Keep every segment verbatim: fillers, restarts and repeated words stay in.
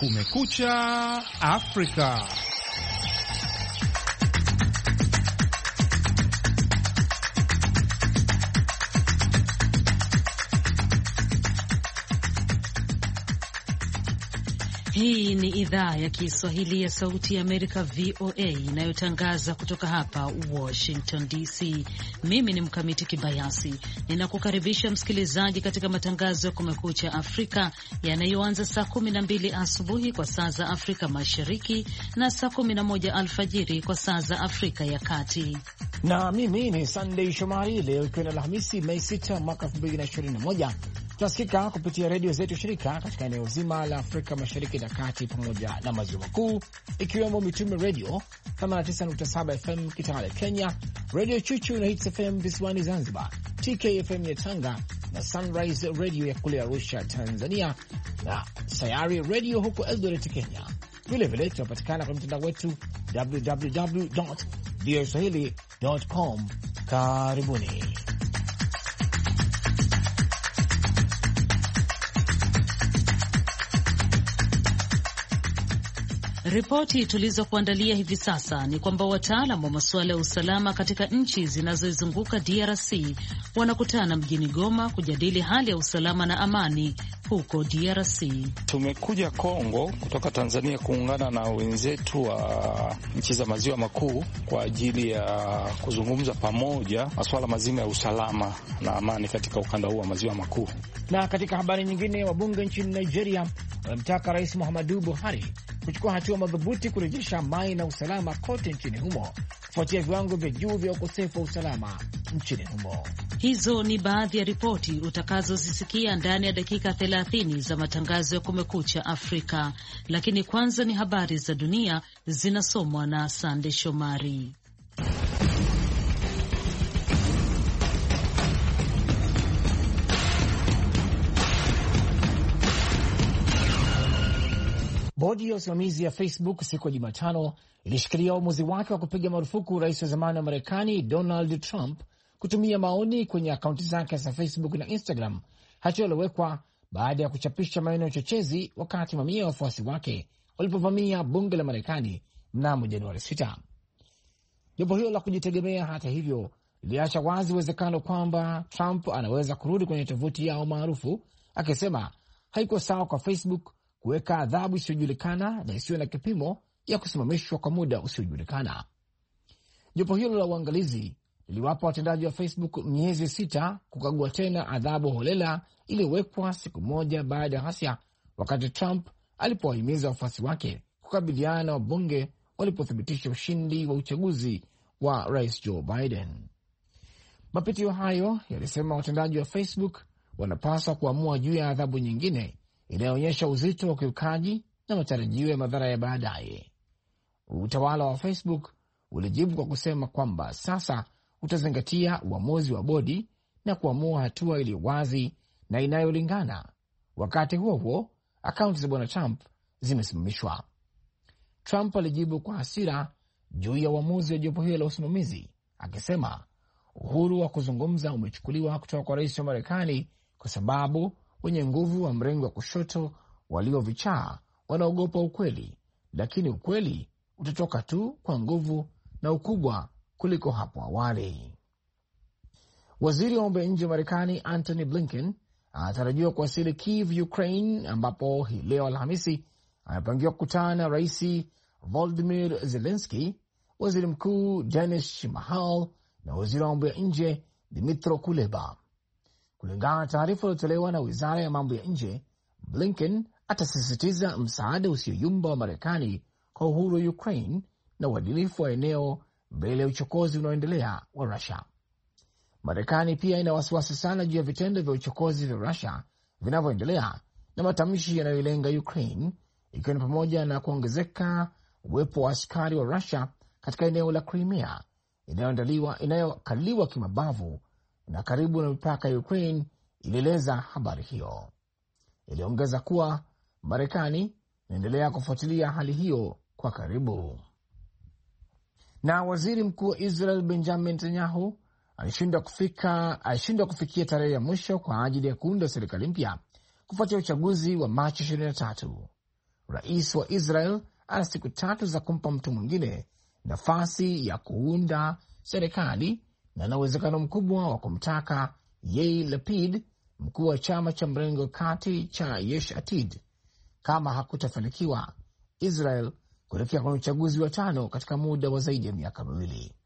Kumekucha Afrika. Hii ni idhaa ya Kiswahili ya Sauti ya Amerika, V O A, inayotangaza kutoka hapa Washington D C. Mimi ni Mkamiti Kibayasi, ninakukaribisha msikilizaji katika matangazo ya Kumekucha Afrika yanayoanza saa kumi na mbili asubuhi kwa saa za Afrika Mashariki na saa kumi na moja alfajiri kwa saa za Afrika ya Kati. Na mimi ni Sunday Shomari. Leo ikiwa ni Alhamisi, Mei sita mwaka elfu mbili na ishirini na moja, tunasikika kupitia redio zetu shirika katika eneo zima la Afrika Mashariki na Kati pamoja na maziwa makuu, ikiwemo Mitume Radio themanini na tisa nukta saba F M Kitale Kenya, Radio Chuchu na Hits F M visiwani Zanzibar, T K F M ya Tanga na Sunrise Radio ya kule Arusha Tanzania, na Sayari Radio huko Eldoret Kenya. Vilevile tunapatikana kwenye mtandao wetu w w w dot v o a swahili dot com. Karibuni. Ripoti tulizokuandalia hivi sasa ni kwamba wataalam wa masuala ya usalama katika nchi zinazoizunguka D R C wanakutana mjini Goma kujadili hali ya usalama na amani huko D R C. Tumekuja Kongo kutoka Tanzania kuungana na wenzetu wa nchi za maziwa makuu kwa ajili ya kuzungumza pamoja masuala mazima ya usalama na amani katika ukanda huu wa maziwa makuu. Na katika habari nyingine, wabunge nchini Nigeria wanamtaka Rais Muhammadu Buhari kuchukua hatua madhubuti kurejesha amani na usalama kote nchini humo kufuatia viwango vya juu vya ukosefu wa usalama nchini humo. Hizo ni baadhi ya ripoti utakazozisikia ndani ya dakika thelathini za matangazo ya Kumekucha Afrika, lakini kwanza ni habari za dunia zinasomwa na Sande Shomari. Bodi ya usimamizi ya Facebook siku ya Jumatano ilishikilia uamuzi wake wa kupiga marufuku rais wa zamani wa Marekani Donald Trump kutumia maoni kwenye akaunti zake za Facebook na Instagram, hatua iliyowekwa baada ya kuchapisha maneno ya uchochezi wakati mamia ya wafuasi wake walipovamia bunge la Marekani mnamo Januari sita. Jambo hilo la kujitegemea, hata hivyo, liliacha wazi uwezekano kwamba Trump anaweza kurudi kwenye tovuti yao maarufu, akisema haiko sawa kwa Facebook kuweka adhabu isiyojulikana na isiyo na kipimo ya kusimamishwa kwa muda usiojulikana. Jopo hilo la uangalizi liliwapa watendaji wa Facebook miezi sita kukagua tena adhabu holela iliyowekwa siku moja baada ya ghasia, wakati Trump alipowahimiza wafuasi wake kukabiliana na wabunge walipothibitisha ushindi wa uchaguzi wa rais Joe Biden. Mapitio hayo yalisema watendaji wa Facebook wanapaswa kuamua juu ya adhabu nyingine inayoonyesha uzito wa ukiukaji na matarajio ya madhara ya baadaye. Utawala wa Facebook ulijibu kwa kusema kwamba sasa utazingatia uamuzi wa bodi na kuamua hatua iliyo wazi na inayolingana. Wakati huo huo, akaunti za bwana Trump zimesimamishwa. Trump alijibu kwa hasira juu ya uamuzi wa jopo hilo la usimamizi, akisema uhuru wa kuzungumza umechukuliwa kutoka kwa rais wa Marekani kwa sababu wenye nguvu wa mrengo wa kushoto waliovichaa wanaogopa ukweli, lakini ukweli utatoka tu kwa nguvu na ukubwa kuliko hapo awali. Waziri wa mambo ya nje wa Marekani Antony Blinken anatarajiwa kuwasili Kiev, Ukraine, ambapo hii leo Alhamisi amepangiwa kukutana na Rais Volodymyr Zelensky, waziri mkuu Denis Shmyhal na waziri wa mambo ya nje Dmytro Kuleba. Kulingana na taarifa iliyotolewa na wizara ya mambo ya nje, Blinken atasisitiza msaada usioyumba wa Marekani kwa uhuru wa Ukraine na uadilifu wa eneo mbele ya uchokozi unaoendelea wa Russia. Marekani pia ina wasiwasi sana juu ya vitendo vya uchokozi vya Russia vinavyoendelea na matamshi yanayolenga Ukraine, ikiwa ni pamoja na kuongezeka uwepo wa askari wa Russia katika eneo la Crimea inayokaliwa kimabavu na karibu na mipaka ya Ukraine, ilieleza habari hiyo. Iliongeza kuwa Marekani inaendelea kufuatilia hali hiyo kwa karibu. Na waziri mkuu wa Israel Benjamin Netanyahu alishindwa kufika alishindwa kufikia tarehe ya mwisho kwa ajili ya kuunda serikali mpya kufuatia uchaguzi wa Machi ishirini na tatu. rais wa Israel ana siku tatu za kumpa mtu mwingine nafasi ya kuunda serikali na na uwezekano mkubwa wa kumtaka Yair Lapid, mkuu wa chama cha mrengo kati cha Yesh Atid, kama hakutafanikiwa Israel kuelekea kwenye uchaguzi wa tano katika muda wa zaidi ya miaka miwili.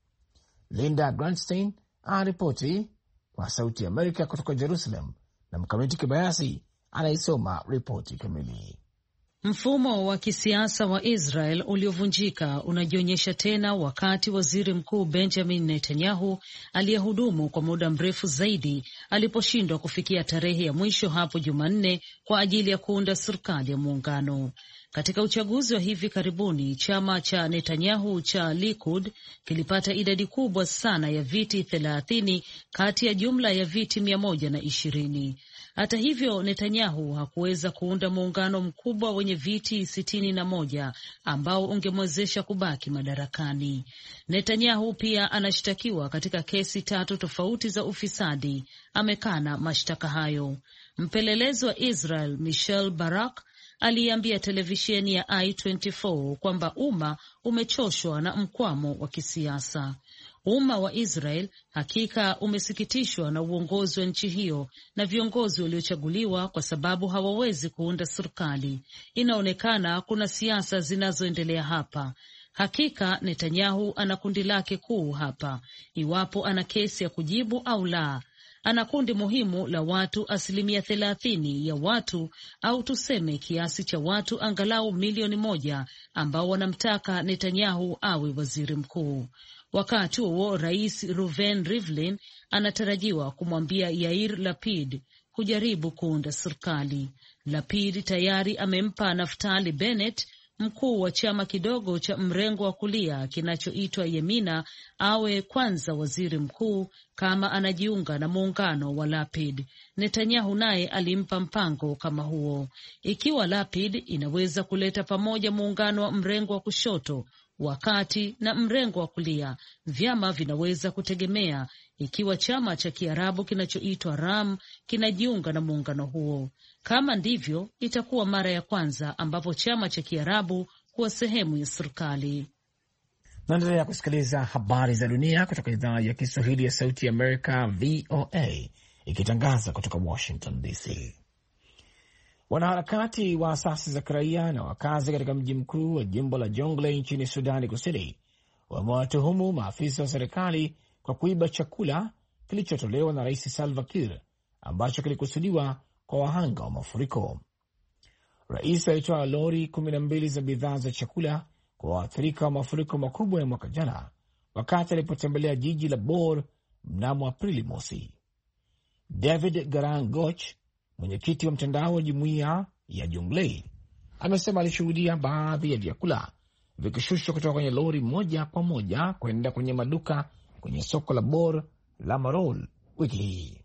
Linda Grantstein anaripoti kwa Sauti ya Amerika kutoka Jerusalem, na Mkamiti Kibayasi anaisoma ripoti kamili. Mfumo wa kisiasa wa Israel uliovunjika unajionyesha tena wakati waziri mkuu Benjamin Netanyahu aliyehudumu kwa muda mrefu zaidi aliposhindwa kufikia tarehe ya mwisho hapo Jumanne kwa ajili ya kuunda serikali ya muungano. Katika uchaguzi wa hivi karibuni, chama cha Netanyahu cha Likud kilipata idadi kubwa sana ya viti thelathini kati ya jumla ya viti mia moja na ishirini. Hata hivyo, Netanyahu hakuweza kuunda muungano mkubwa wenye viti sitini na moja ambao ungemwezesha kubaki madarakani. Netanyahu pia anashtakiwa katika kesi tatu tofauti za ufisadi. Amekana mashtaka hayo. Mpelelezi wa Israel Michel Barak aliambia televisheni ya I ishirini na nne kwamba umma umechoshwa na mkwamo wa kisiasa. Umma wa Israel hakika umesikitishwa na uongozi wa nchi hiyo na viongozi waliochaguliwa kwa sababu hawawezi kuunda serikali. Inaonekana kuna siasa zinazoendelea hapa. Hakika Netanyahu ana kundi lake kuu hapa, iwapo ana kesi ya kujibu au la. Ana kundi muhimu la watu asilimia thelathini ya watu, au tuseme kiasi cha watu angalau milioni moja ambao wanamtaka Netanyahu awe waziri mkuu. Wakati huo Rais Reuven Rivlin anatarajiwa kumwambia Yair Lapid kujaribu kuunda serikali. Lapid tayari amempa Naftali Bennett, mkuu wa chama kidogo cha mrengo wa kulia kinachoitwa Yemina, awe kwanza waziri mkuu kama anajiunga na muungano wa Lapid. Netanyahu naye alimpa mpango kama huo. Ikiwa Lapid inaweza kuleta pamoja muungano wa mrengo wa kushoto, wakati na mrengo wa kulia, vyama vinaweza kutegemea ikiwa chama cha Kiarabu kinachoitwa Ram kinajiunga na muungano huo. Kama ndivyo, itakuwa mara ya kwanza ambapo chama cha Kiarabu kuwa sehemu ya serikali. Naendelea kusikiliza habari za dunia kutoka idhaa ya Kiswahili ya Sauti ya Amerika, V O A, ikitangaza kutoka Washington D C. Wanaharakati wa asasi za kiraia na wakazi katika mji mkuu wa jimbo la Jonglei nchini Sudani Kusini wamewatuhumu maafisa wa serikali kwa kuiba chakula kilichotolewa na Rais Salva Kiir ambacho kilikusudiwa kwa wahanga wa mafuriko. Rais alitoa lori kumi na mbili za bidhaa za chakula kwa waathirika wa mafuriko makubwa ya mwaka jana wakati alipotembelea jiji la Bor mnamo Aprili mosi. David Garang Goch, mwenyekiti wa mtandao wa jumuiya ya Jonglei, amesema alishuhudia baadhi ya vyakula vikishushwa kutoka kwenye lori moja kwa moja kwenda kwenye maduka kwenye soko la Bor la Marol wiki hii.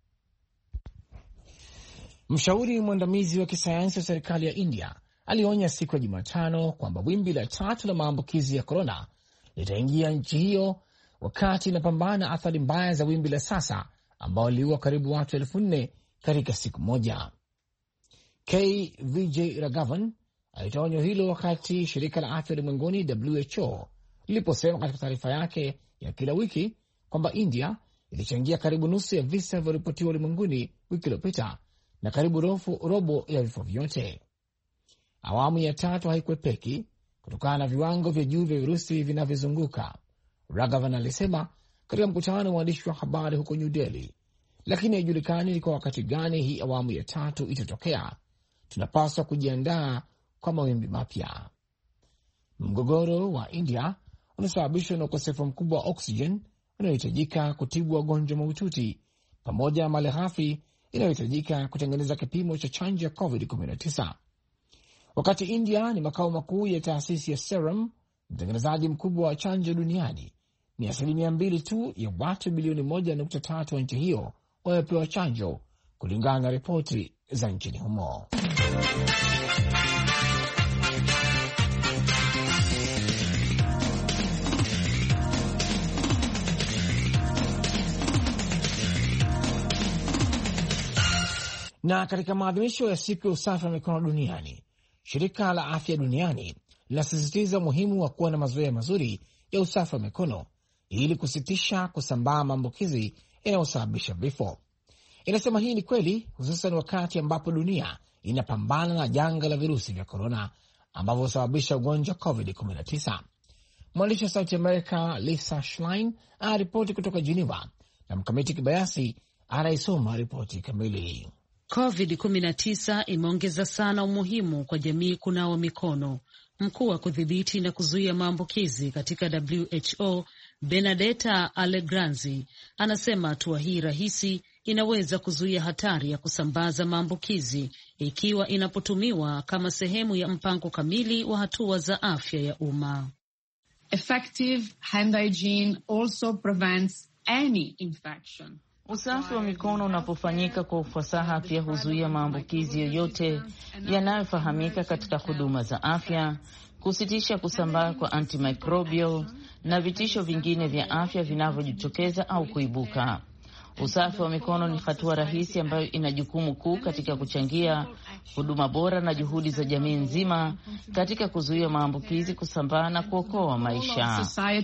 Mshauri mwandamizi wa kisayansi wa serikali ya India alionya siku ya Jumatano kwamba wimbi la tatu la maambukizi ya korona litaingia nchi hiyo wakati inapambana athari mbaya za wimbi la sasa ambao liliua karibu watu elfu nne katika siku moja. K. Vijay Raghavan alitoa onyo hilo wakati shirika la afya ulimwenguni W H O liliposema katika taarifa yake ya kila wiki kwamba India ilichangia karibu nusu ya visa vilivyoripotiwa ulimwenguni wiki iliyopita na karibu rofu, robo ya vifo vyote. Awamu ya tatu haikwepeki kutokana na viwango vya juu vya virusi vinavyozunguka, Raghavan alisema katika mkutano wa waandishi wa habari huko New Delhi, lakini haijulikani ni kwa wakati gani hii awamu ya tatu itatokea. Tunapaswa kujiandaa kwa mawimbi mapya. Mgogoro wa India unasababishwa na ukosefu mkubwa wa oksijeni unayohitajika kutibu wagonjwa mahututi pamoja na malighafi inayohitajika kutengeneza kipimo cha chanjo ya covid kumi na tisa. Wakati India ni makao makuu ya taasisi ya Serum, mtengenezaji mkubwa wa chanjo duniani, ni asilimia mbili tu ya watu bilioni moja nukta tatu wa nchi hiyo wamepewa chanjo, kulingana na ripoti za nchini humo. Na katika maadhimisho ya siku ya usafi wa mikono duniani, shirika la afya duniani linasisitiza umuhimu wa kuwa na mazoea mazuri ya usafi wa mikono ili kusitisha kusambaa maambukizi yanayosababisha vifo. Inasema hii ni kweli, hususan wakati ambapo dunia inapambana na janga la virusi vya korona ambavyo husababisha ugonjwa covid kumi na tisa. Mwandishi wa Sauti Amerika Lisa Schlein anaripoti kutoka Geneva na Mkamiti Kibayasi anaisoma ripoti kamili. covid kumi na tisa imeongeza sana umuhimu kwa jamii kunawa mikono. Mkuu wa kudhibiti na kuzuia maambukizi katika W H O Benedetta Allegranzi anasema hatua hii rahisi inaweza kuzuia hatari ya kusambaza maambukizi ikiwa inapotumiwa kama sehemu ya mpango kamili wa hatua za afya ya umma. Effective hand hygiene also prevents any infection. Usafi wa mikono unapofanyika kwa ufasaha pia huzuia maambukizi yoyote yanayofahamika katika huduma za afya, kusitisha kusambaa kwa antimicrobial na vitisho vingine vya afya vinavyojitokeza au kuibuka. Usafi wa mikono ni hatua rahisi ambayo ina jukumu kuu katika kuchangia huduma bora na juhudi za jamii nzima katika kuzuia maambukizi kusambaa na kuokoa maisha.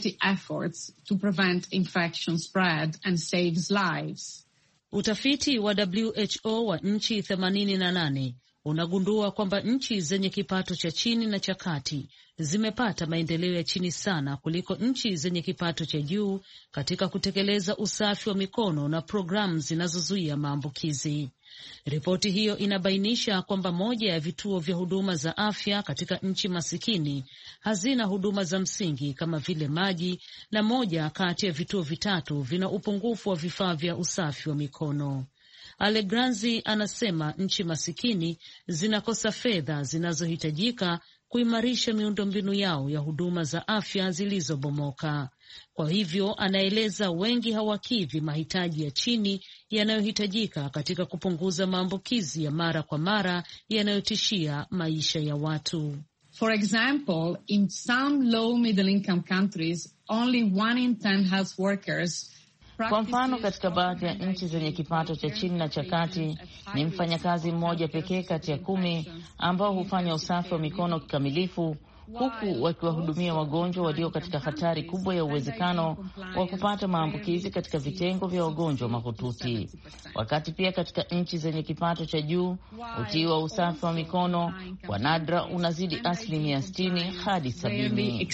Utafiti wa W H O wa nchi themanini na nane unagundua kwamba nchi zenye kipato cha chini na cha kati zimepata maendeleo ya chini sana kuliko nchi zenye kipato cha juu katika kutekeleza usafi wa mikono na programu zinazozuia maambukizi. Ripoti hiyo inabainisha kwamba moja ya vituo vya huduma za afya katika nchi masikini hazina huduma za msingi kama vile maji, na moja kati ya vituo vitatu vina upungufu wa vifaa vya usafi wa mikono. Allegranzi anasema nchi masikini zinakosa fedha zinazohitajika kuimarisha miundombinu yao ya huduma za afya zilizobomoka. Kwa hivyo, anaeleza wengi hawakidhi mahitaji ya chini yanayohitajika katika kupunguza maambukizi ya mara kwa mara yanayotishia maisha ya watu. For example, in some low middle income countries, only one in ten health workers. Kwa mfano, katika baadhi ya nchi zenye kipato cha chini na cha kati, ni mfanyakazi mmoja pekee kati ya kumi ambao hufanya usafi wa mikono kikamilifu, huku wakiwahudumia wagonjwa walio katika hatari kubwa ya uwezekano wa kupata maambukizi katika vitengo vya wagonjwa mahututi. Wakati pia katika nchi zenye kipato cha juu, utii wa usafi wa mikono kwa nadra unazidi asilimia sitini hadi sabini.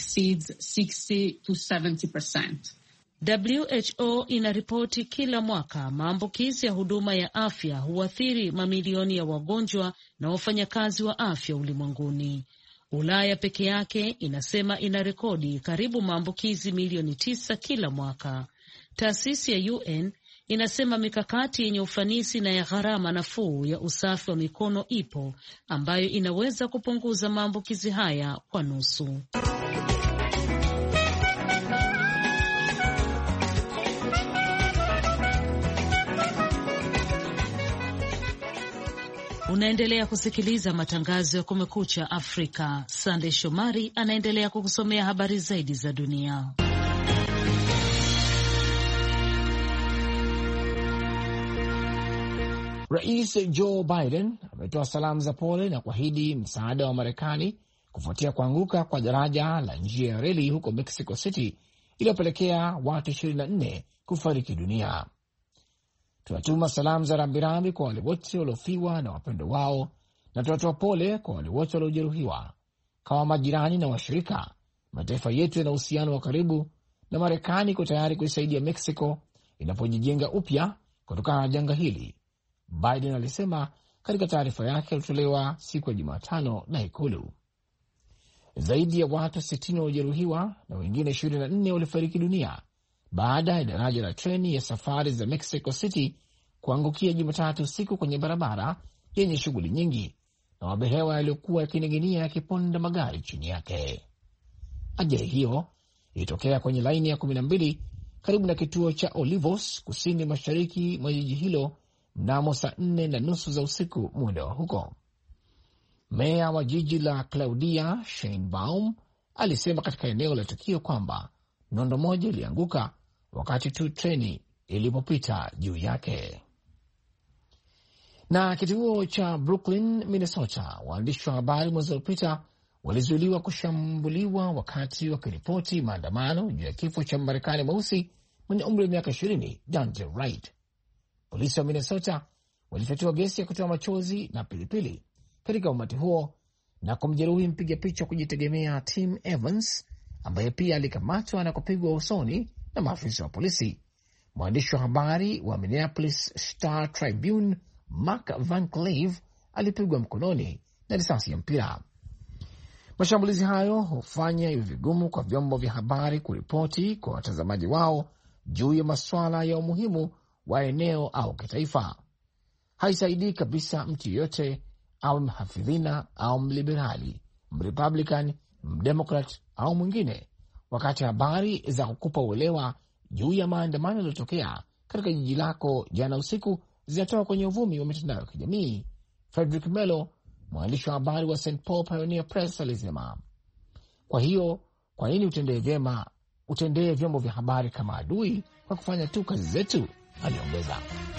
W H O inaripoti kila mwaka maambukizi ya huduma ya afya huathiri mamilioni ya wagonjwa na wafanyakazi wa afya ulimwenguni. Ulaya peke yake inasema ina rekodi karibu maambukizi milioni tisa kila mwaka. Taasisi ya U N inasema mikakati yenye ufanisi na ya gharama nafuu ya usafi wa mikono ipo, ambayo inaweza kupunguza maambukizi haya kwa nusu. Unaendelea kusikiliza matangazo ya Kumekucha Afrika. Sande Shomari anaendelea kukusomea habari zaidi za dunia. Rais Joe Biden ametoa salamu za pole na kuahidi msaada wa Marekani kufuatia kuanguka kwa daraja la njia ya reli huko Mexico City iliyopelekea watu ishirini na nne kufariki dunia. Tunatuma salamu za rambirambi kwa wale wote waliofiwa na wapendo wao, na tunatoa pole kwa wale wote waliojeruhiwa. Kama majirani na washirika, mataifa yetu yana uhusiano wa karibu, na Marekani iko tayari kuisaidia Mexico inapojijenga upya kutokana na janga hili, Biden alisema katika taarifa yake iliyotolewa siku ya Jumatano na Ikulu. Zaidi ya watu sitini waliojeruhiwa na wengine ishirini na nne walifariki dunia baada ya daraja la treni ya safari za Mexico City kuangukia Jumatatu usiku kwenye barabara yenye shughuli nyingi na mabehewa yaliyokuwa yakining'inia yakiponda magari chini yake. Ajali hiyo ilitokea kwenye laini ya kumi na mbili karibu na kituo cha Olivos kusini mashariki mwa jiji hilo mnamo saa nne na nusu za usiku muda wa huko. Meya wa jiji la Claudia Sheinbaum alisema katika eneo la tukio kwamba nondo moja ilianguka wakati tu treni ilipopita juu yake. Na kituo cha Brooklyn, Minnesota, waandishi wa habari mwezi uliopita walizuiliwa kushambuliwa wakati wakiripoti maandamano juu ya kifo cha Marekani mweusi mwenye umri wa miaka ishirini, Daunte Wright. Polisi wa Minnesota walifyatua gesi ya kutoa machozi na pilipili katika umati huo na kumjeruhi mpiga picha kujitegemea Tim Evans, ambaye pia alikamatwa na kupigwa usoni na maafisa wa polisi. Mwandishi wa habari wa Minneapolis Star Tribune Mark Van Cleve alipigwa mkononi na risasi ya mpira. Mashambulizi hayo hufanya iwe vigumu kwa vyombo vya habari kuripoti kwa watazamaji wao juu ya masuala ya umuhimu wa eneo au kitaifa. Haisaidii kabisa mtu yeyote, au mhafidhina au mliberali, mrepublican, mdemokrat au mwingine, wakati habari za kukupa uelewa juu ya maandamano yaliyotokea katika jiji lako jana usiku zinatoka kwenye uvumi wa mitandao ya kijamii. Frederick Mello, mwandishi wa habari wa Saint Paul Pioneer Press, alisema. Kwa hiyo, kwa nini utendee vyema utendee vyombo vya habari kama adui kwa kufanya tu kazi zetu, aliongeza.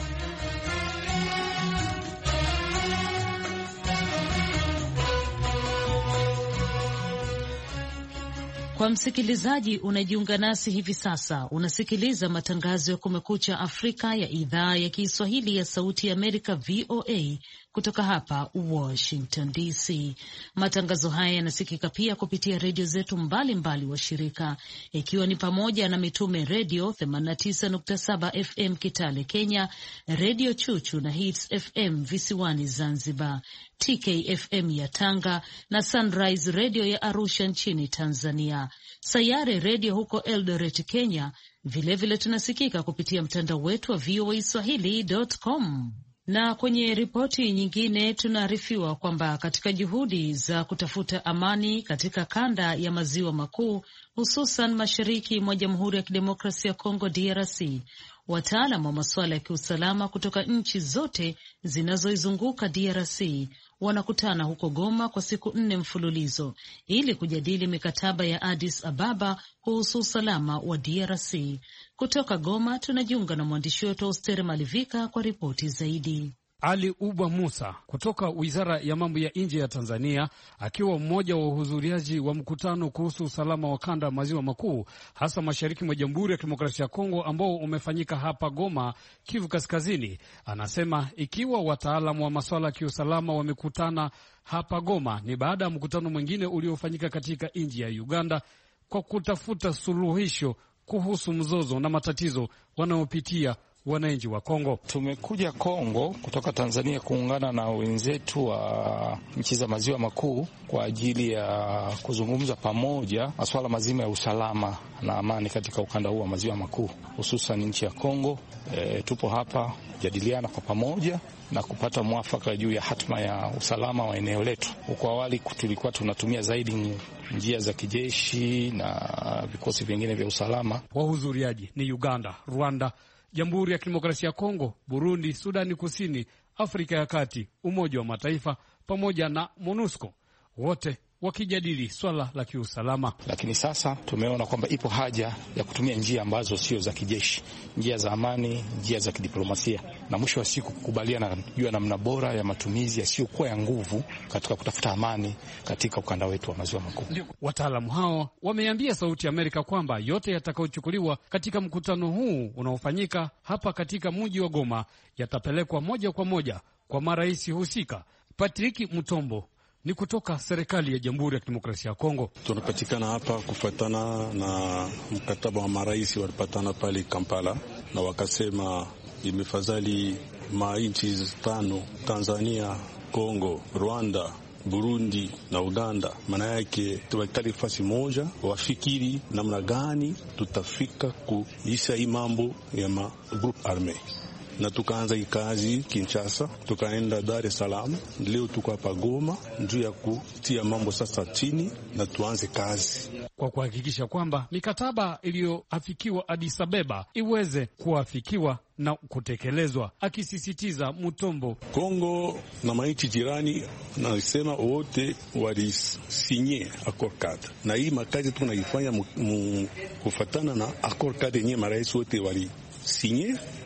Kwa msikilizaji unajiunga nasi hivi sasa, unasikiliza matangazo ya Kumekucha Afrika ya idhaa ya Kiswahili ya Sauti ya Amerika, V O A, kutoka hapa Washington D C. Matangazo haya yanasikika pia kupitia redio zetu mbalimbali wa shirika, ikiwa ni pamoja na Mitume Redio themanini na tisa nukta saba F M Kitale Kenya, Redio Chuchu na Hits F M visiwani Zanzibar, T K F M ya Tanga na Sunrise Radio ya Arusha nchini Tanzania, Sayare Radio huko Eldoret Kenya. Vilevile vile tunasikika kupitia mtandao wetu wa V O A Swahili dot com. Na kwenye ripoti nyingine tunaarifiwa kwamba katika juhudi za kutafuta amani katika kanda ya maziwa makuu, hususan mashariki mwa Jamhuri ya Kidemokrasia ya Kongo D R C, wataalam wa masuala ya kiusalama kutoka nchi zote zinazoizunguka D R C wanakutana huko Goma kwa siku nne mfululizo ili kujadili mikataba ya Addis Ababa kuhusu usalama wa D R C. Kutoka Goma tunajiunga na mwandishi wetu Ostere Malivika kwa ripoti zaidi. Ali Uba Musa kutoka Wizara ya Mambo ya Nje ya Tanzania, akiwa mmoja wa wahudhuriaji wa mkutano kuhusu usalama wa kanda maziwa makuu, hasa mashariki mwa Jamhuri ya Kidemokrasia ya Kongo, ambao umefanyika hapa Goma, Kivu Kaskazini. Anasema ikiwa wataalamu wa masuala ya kiusalama wamekutana hapa Goma, ni baada ya mkutano mwingine uliofanyika katika nchi ya Uganda kwa kutafuta suluhisho kuhusu mzozo na matatizo wanaopitia wananchi wa Kongo. Tumekuja Kongo kutoka Tanzania kuungana na wenzetu wa nchi za maziwa makuu kwa ajili ya kuzungumza pamoja masuala mazima ya usalama na amani katika ukanda huu wa maziwa makuu, hususan nchi ya Kongo. E, tupo hapa kujadiliana kwa pamoja na kupata mwafaka juu ya hatma ya usalama wa eneo letu. Huko awali tulikuwa tunatumia zaidi njia za kijeshi na vikosi vingine vya usalama. Wahudhuriaji ni Uganda, Rwanda, Jamhuri ya Kidemokrasia ya Kongo, Burundi, Sudani Kusini, Afrika ya Kati, Umoja wa Mataifa pamoja na MONUSCO, wote wakijadili swala la kiusalama. Lakini sasa tumeona kwamba ipo haja ya kutumia njia ambazo sio za kijeshi, njia za amani, njia za kidiplomasia, na mwisho wa siku kukubaliana juu ya namna bora ya matumizi yasiyokuwa ya nguvu katika kutafuta amani katika ukanda wetu wa maziwa makuu. Wataalamu hao wameambia Sauti ya Amerika kwamba yote yatakayochukuliwa katika mkutano huu unaofanyika hapa katika mji wa Goma yatapelekwa moja kwa moja kwa marais husika. Patrick Mutombo ni kutoka serikali ya Jamhuri ya Kidemokrasia ya Kongo. Tunapatikana hapa kufuatana na mkataba wa marais walipatana pale Kampala, na wakasema imefadhali mainchi tano, Tanzania, Kongo, Rwanda, Burundi na Uganda, maana yake tuwekali fasi moja, wafikiri namna gani tutafika kuisha hii mambo ya ma group arme. Na tukaanza ikazi Kinshasa, tukaenda Dar es Salaam, leo tuko hapa Goma juu ya kutia mambo sasa chini na tuanze kazi kwa kuhakikisha kwamba mikataba iliyoafikiwa Addis Ababa iweze kuafikiwa na kutekelezwa, akisisitiza Mutombo. Kongo na maiti jirani nasema wote walisinye accord cadre, na hii makazi tunaifanya kufatana na accord cadre yenyewe marais wote wali sinye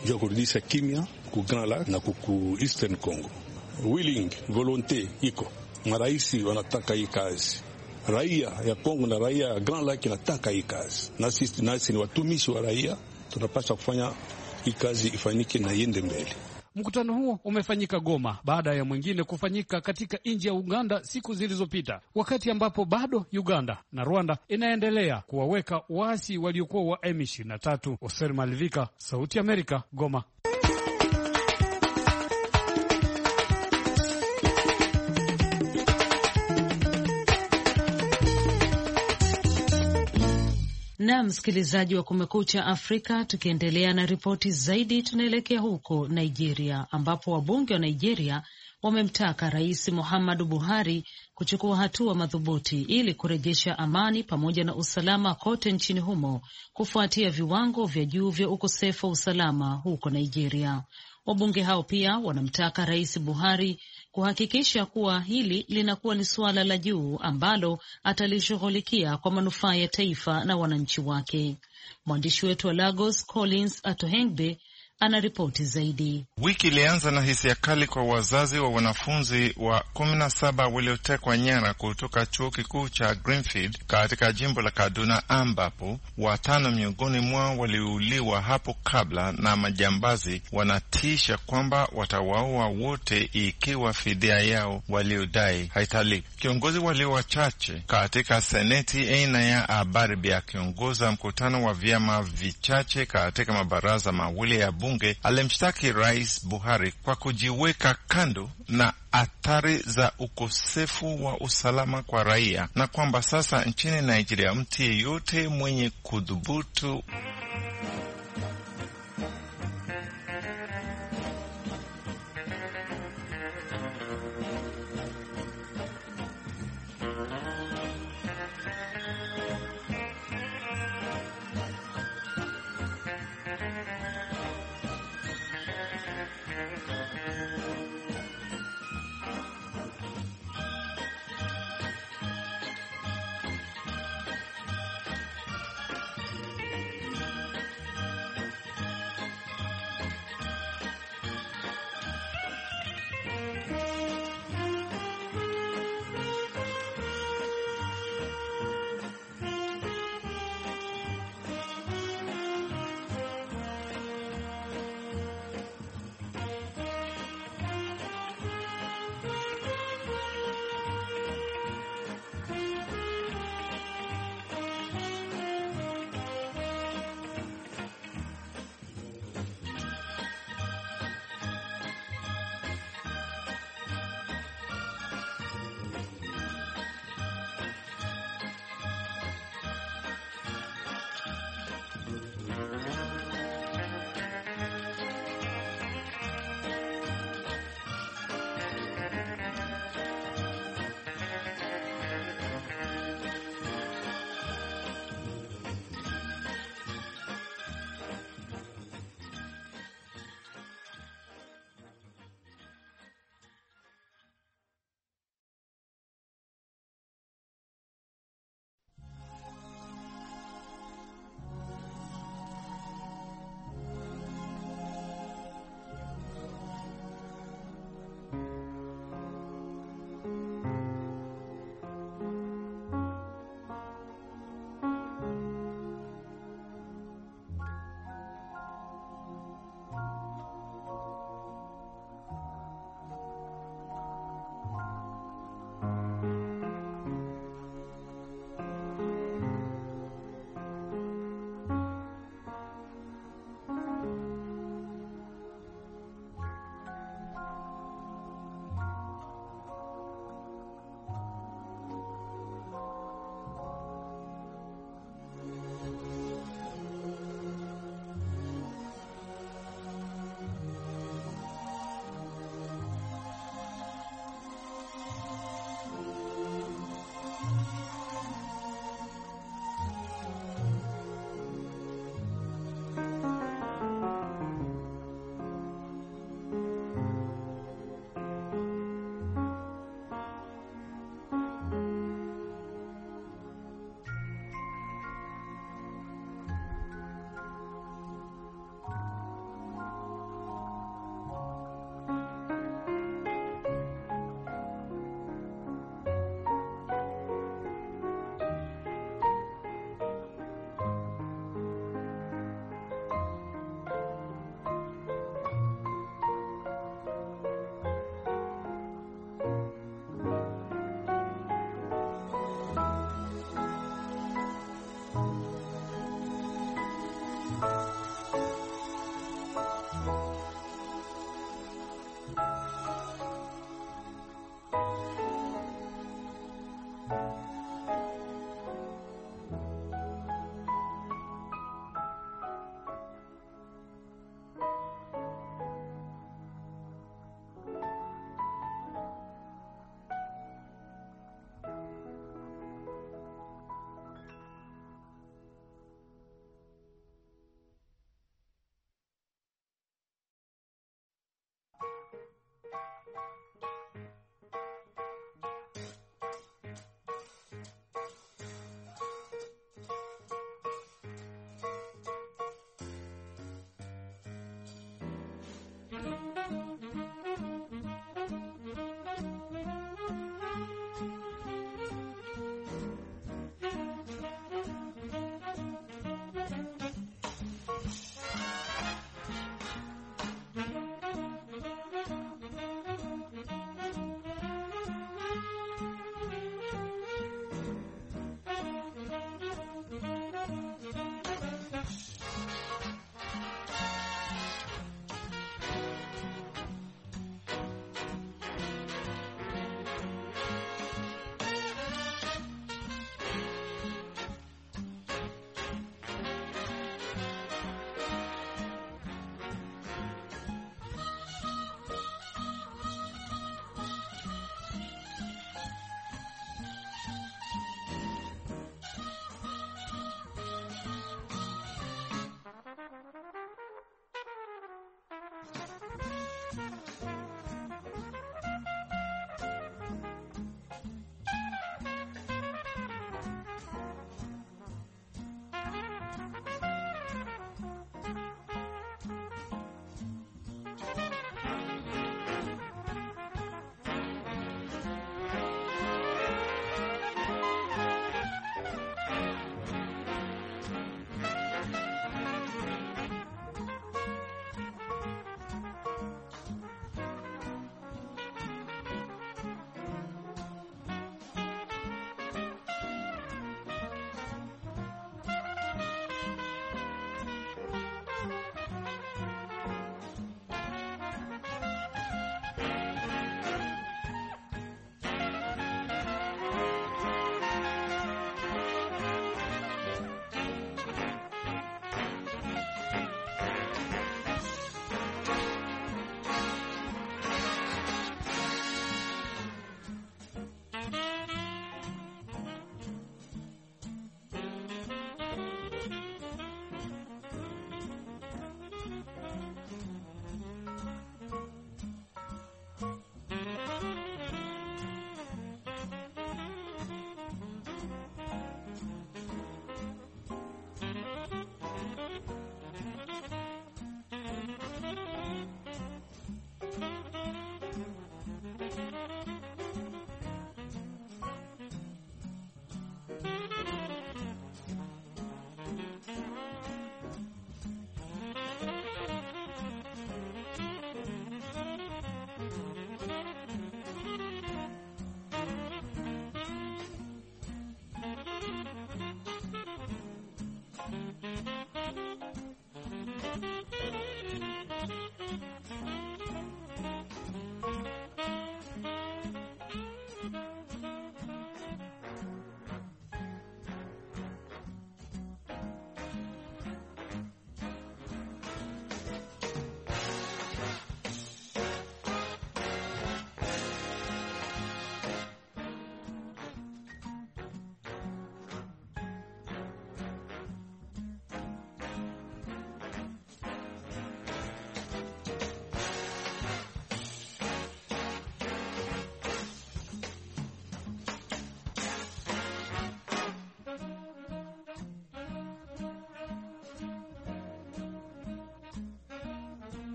ndio kurudisha kimya ku Grand Lac na ku Eastern Congo. Willing, volonte iko. Maraisi wanataka hii kazi. Raia ya Kongo na raia ya Grand Lac wanataka hii kazi. Na sisi nasi ni watumishi wa raia, tunapaswa kufanya hii kazi ifanyike na iende mbele. Mkutano huo umefanyika Goma baada ya mwingine kufanyika katika nchi ya Uganda siku zilizopita, wakati ambapo bado Uganda na Rwanda inaendelea kuwaweka waasi waliokuwa wa M ishirini na tatu. Oser Malivika, Sauti ya Amerika, Goma. Na msikilizaji wa Kumekucha Afrika, tukiendelea na ripoti zaidi, tunaelekea huko Nigeria ambapo wabunge wa Nigeria wamemtaka Rais Muhammadu Buhari kuchukua hatua madhubuti ili kurejesha amani pamoja na usalama kote nchini humo kufuatia viwango vya juu vya ukosefu wa usalama huko Nigeria. Wabunge hao pia wanamtaka Rais Buhari kuhakikisha kuwa hili linakuwa ni suala la juu ambalo atalishughulikia kwa manufaa ya taifa na wananchi wake. Mwandishi wetu wa Lagos, Collins Atohengbe, ana ripoti zaidi. Wiki ilianza na hisia kali kwa wazazi wa wanafunzi wa kumi na saba waliotekwa nyara kutoka chuo kikuu cha Greenfield katika jimbo la Kaduna, ambapo watano miongoni mwao waliuliwa hapo kabla, na majambazi wanatisha kwamba watawaua wote ikiwa fidia yao waliodai haitalipi. Kiongozi walio wachache katika seneti aina ya Abarbi akiongoza mkutano wa vyama vichache katika mabaraza mawili ya bunge alimshtaki Rais Buhari kwa kujiweka kando na athari za ukosefu wa usalama kwa raia, na kwamba sasa nchini Nigeria mtu yeyote mwenye kudhubutu